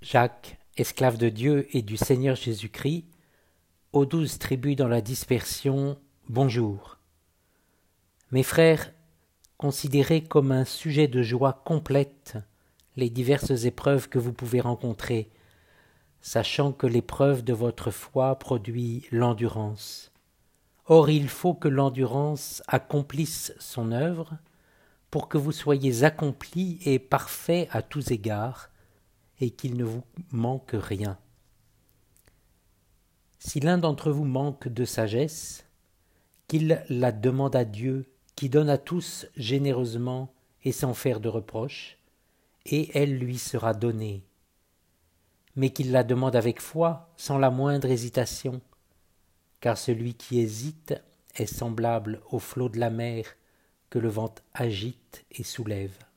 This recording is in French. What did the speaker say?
Jacques, esclave de Dieu et du Seigneur Jésus-Christ, aux 12 tribus dans la dispersion, bonjour. Mes frères, considérez comme un sujet de joie complète les diverses épreuves que vous pouvez rencontrer, sachant que l'épreuve de votre foi produit l'endurance. Or il faut que l'endurance accomplisse son œuvre, pour que vous soyez accomplis et parfaits à tous égards, et qu'il ne vous manque rien. Si l'un d'entre vous manque de sagesse, qu'il la demande à Dieu, qui donne à tous généreusement et sans faire de reproche, et elle lui sera donnée. Mais qu'il la demande avec foi, sans la moindre hésitation, car celui qui hésite est semblable au flot de la mer que le vent agite et soulève.